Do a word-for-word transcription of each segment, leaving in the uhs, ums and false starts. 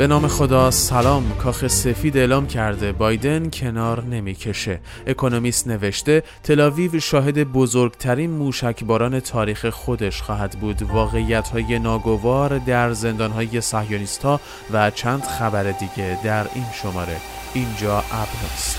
به نام خدا. سلام. کاخ سفید اعلام کرده بایدن کنار نمیکشه. اکونومیست نوشته تل‌آویو شاهد بزرگترین موشکباران تاریخ خودش خواهد بود. واقعیت‌های ناگوار در زندان‌های صهیونیست‌ها و چند خبر دیگه در این شماره. اینجا ابراست.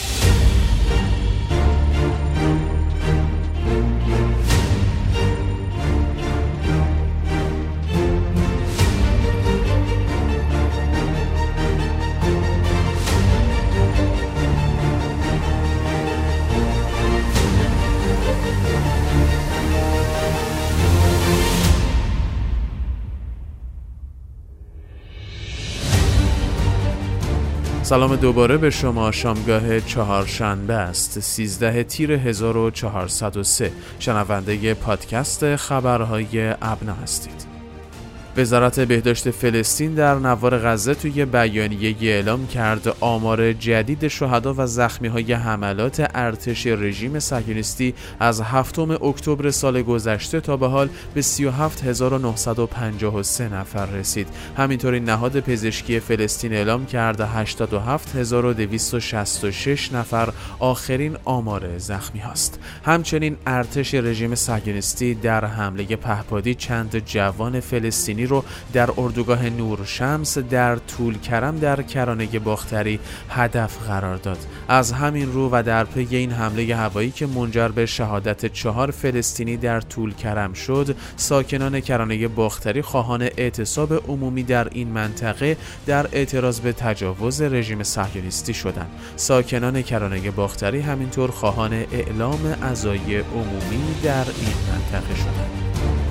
سلام دوباره به شما. شامگاه چهارشنبه است، سیزده تیر هزار و چهارصد و سه. شنونده پادکست خبرهای ابنا هستید. وزارت بهداشت فلسطین در نوار غزه توی بیانیه اعلام کرد آمار جدید شهدا و زخمی‌های حملات ارتش رژیم صهیونیستی از هفتم اکتبر سال گذشته تا به حال به سی و هفت هزار و نهصد و پنجاه و سه نفر رسید. همینطور نهاد پزشکی فلسطین اعلام کرد هشتاد و هفت هزار و دویست و شصت و شش نفر آخرین آمار زخمی هاست. همچنین ارتش رژیم صهیونیستی در حمله پهپادی چند جوان فلسطینی رو در اردوگاه نور شمس در طولکرم در کرانه باختری هدف قرار داد. از همین رو و در پی این حمله هوایی که منجر به شهادت چهار فلسطینی در طولکرم شد، ساکنان کرانه باختری خواهان اعتصاب عمومی در این منطقه در اعتراض به تجاوز رژیم صهیونیستی شدند. ساکنان کرانه باختری همینطور خواهان اعلام عزای عمومی در این منطقه شدند.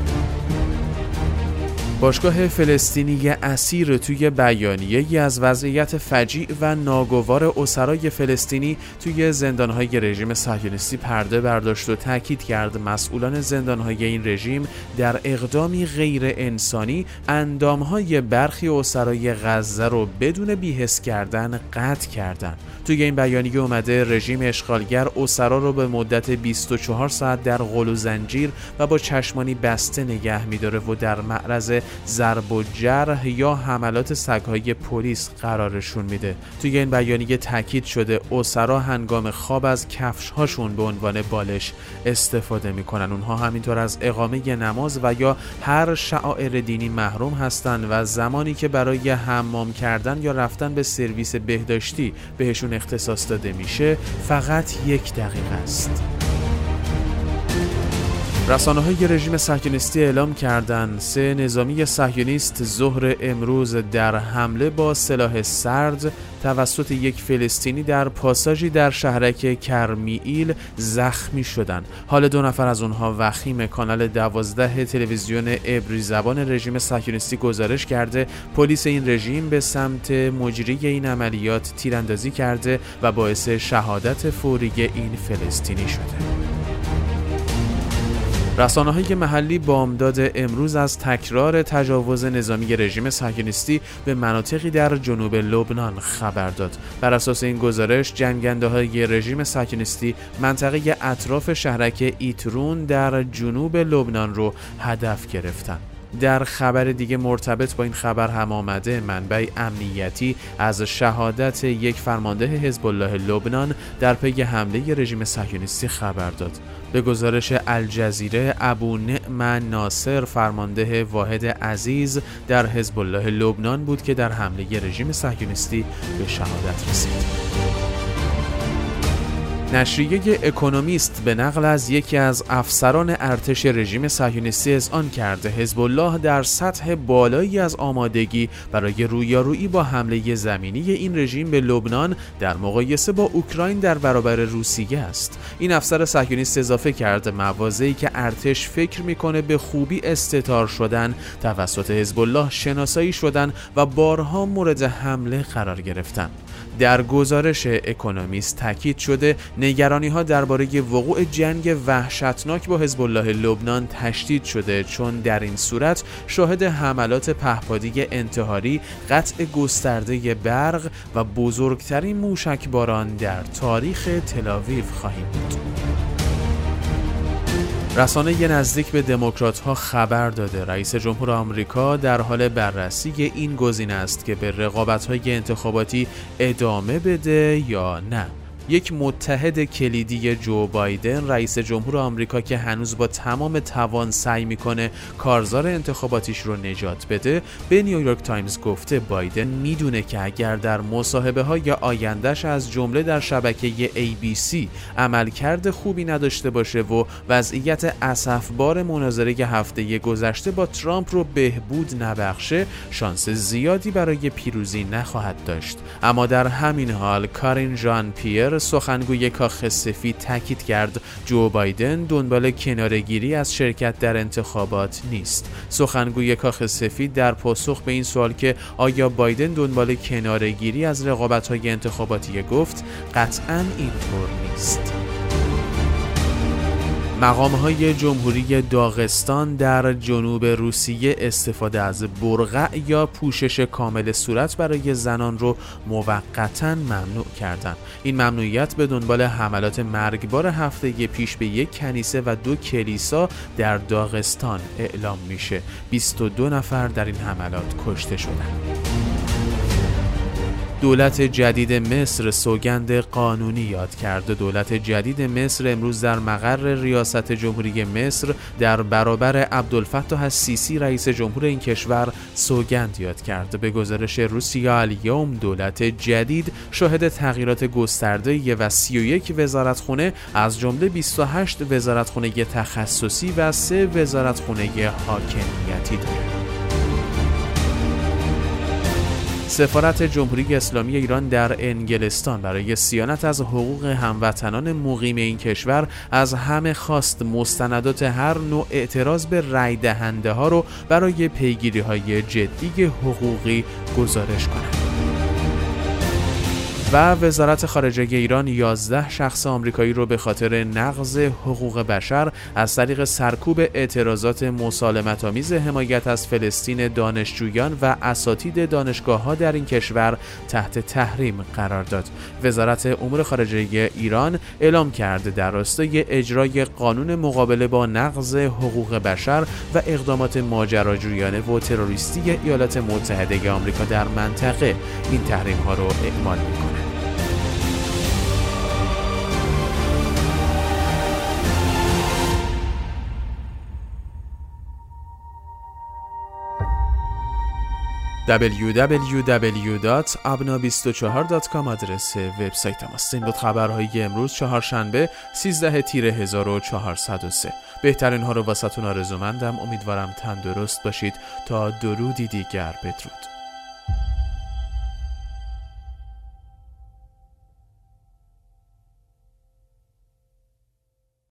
باشگاه فلسطینی اسیر توی بیانیه‌ای از وضعیت فجیع و ناگوار اسرای فلسطینی توی زندان‌های رژیم صهیونیستی پرده برداشت و تاکید کرد مسئولان زندان‌های این رژیم در اقدامی غیر انسانی اندام‌های برخی اسرای غزه رو بدون بی‌حس کردن قطع کردند. توی این بیانیه اومده رژیم اشغالگر اسرا رو به مدت بیست و چهار ساعت در غل و زنجیر و با چشمانی بسته نگه می‌داره و در معرض ضرب و جرح یا حملات سگ‌های پلیس قرارشون میده. توی این بیانیه تاکید شده اسرا هنگام خواب از کفش‌هاشون به عنوان بالش استفاده میکنن. اونها همینطور از اقامه نماز و یا هر شعائر دینی محروم هستن و زمانی که برای حمام کردن یا رفتن به سرویس بهداشتی بهشون اختصاص داده میشه فقط یک دقیقه است. رسانه‌های رژیم صهیونیستی اعلام کردند سه نظامی صهیونیست ظهر امروز در حمله با سلاح سرد توسط یک فلسطینی در پاساژی در شهرک کرمیئیل زخمی شدند. حال دو نفر از اونها وخیم. کانال دوازده تلویزیون عبری زبان رژیم صهیونیستی گزارش کرده پلیس این رژیم به سمت مجری این عملیات تیراندازی کرده و باعث شهادت فوری این فلسطینی شده. رسانه‌های محلی بامداد امروز از تکرار تجاوز نظامی رژیم صهیونیستی به مناطقی در جنوب لبنان خبر داد. بر اساس این گزارش جنگنده‌های رژیم صهیونیستی منطقه اطراف شهرک ایترون در جنوب لبنان رو هدف گرفتند. در خبر دیگه مرتبط با این خبر هم آمده منبع امنیتی از شهادت یک فرمانده حزب الله لبنان در پی حمله رژیم صهیونیستی خبر داد. به گزارش الجزیره ابو نعم ناصر فرمانده واحد عزیز در حزب الله لبنان بود که در حمله رژیم صهیونیستی به شهادت رسید. نشریه اکونومیست به نقل از یکی از افسران ارتش رژیم صهیونیستی اذعان کرده حزب الله در سطح بالایی از آمادگی برای رویارویی با حمله زمینی این رژیم به لبنان در مقایسه با اوکراین در برابر روسیه است. این افسر صهیونیست اضافه کرده مواضعی که ارتش فکر میکنه به خوبی استتار شدن توسط حزب الله شناسایی شدن و بارها مورد حمله قرار گرفتن. در گزارش اکونومیست تاکید شده نگرانی‌ها درباره وقوع جنگ وحشتناک با حزب الله لبنان تشدید شده، چون در این صورت شاهد حملات پهپادی انتحاری، قطع گسترده برق و بزرگترین موشکباران در تاریخ تل‌آویو خواهیم بود. رسانه نزدیک به دموکرات‌ها خبر داده رئیس جمهور آمریکا در حال بررسی این گزینه است که به رقابت‌های انتخاباتی ادامه بده یا نه. یک متحد کلیدی جو بایدن رئیس جمهور آمریکا که هنوز با تمام توان سعی میکنه کارزار انتخاباتیش رو نجات بده، به نیویورک تایمز گفته بایدن میدونه که اگر در مصاحبه های آیندهش از جمله در شبکه ای بی سی عملکرد خوبی نداشته باشه و وضعیت اسفبار مناظره هفته گذشته با ترامپ رو بهبود نبخشه، شانس زیادی برای پیروزی نخواهد داشت. اما در همین حال کارین ژان پیر سخنگوی کاخ سفید تاکید کرد جو بایدن دنبال کناره‌گیری از شرکت در انتخابات نیست. سخنگوی کاخ سفید در پاسخ به این سوال که آیا بایدن دنبال کناره‌گیری از رقابت‌های انتخاباتی گفت قطعاً اینطور نیست. مقام‌های جمهوری داغستان در جنوب روسیه استفاده از برقع یا پوشش کامل صورت برای زنان رو موقتاً ممنوع کردند. این ممنوعیت به دنبال حملات مرگبار هفته پیش به یک کنیسه و دو کلیسا در داغستان اعلام میشه. بیست و دو نفر در این حملات کشته شدند. دولت جدید مصر سوگند قانونی یاد کرد. دولت جدید مصر امروز در مقر ریاست جمهوری مصر در برابر عبدالفتاح السیسی رئیس جمهور این کشور سوگند یاد کرد. به گزارش روسیا الیوم دولت جدید شاهد تغییرات گسترده و سی و یک وزارتخونه از جمله بیست و هشت وزارتخونه تخصصی و سه وزارتخونه حاکمیتی دارد. سفارت جمهوری اسلامی ایران در انگلستان برای صیانت از حقوق هموطنان مقیم این کشور از همه خواست مستندات هر نوع اعتراض به رای دهنده ها رو برای پیگیری های جدی حقوقی گزارش کنند. و وزارت خارجه ایران یازده شخص آمریکایی رو به خاطر نقض حقوق بشر از طریق سرکوب اعتراضات مسالمت‌آمیز حمایت از فلسطین دانشجویان و اساتید دانشگاه‌ها در این کشور تحت تحریم قرار داد. وزارت امور خارجه ایران اعلام کرد در راستای اجرای قانون مقابله با نقض حقوق بشر و اقدامات ماجراجویانه و تروریستی ایالات متحده آمریکا در منطقه این تحریم‌ها رو اعمال می‌کند. دبلیو دبلیو دبلیو دات ابنا بیست و چهار دات کام آدرس وبسایت ماست. این بود خبرهایی امروز چهارشنبه سیزده تیر هزار و چهارصد و سه. بهترین ها رو واسهتون آرزومندم. امیدوارم تندرست باشید تا درودی دیگر. بدرود.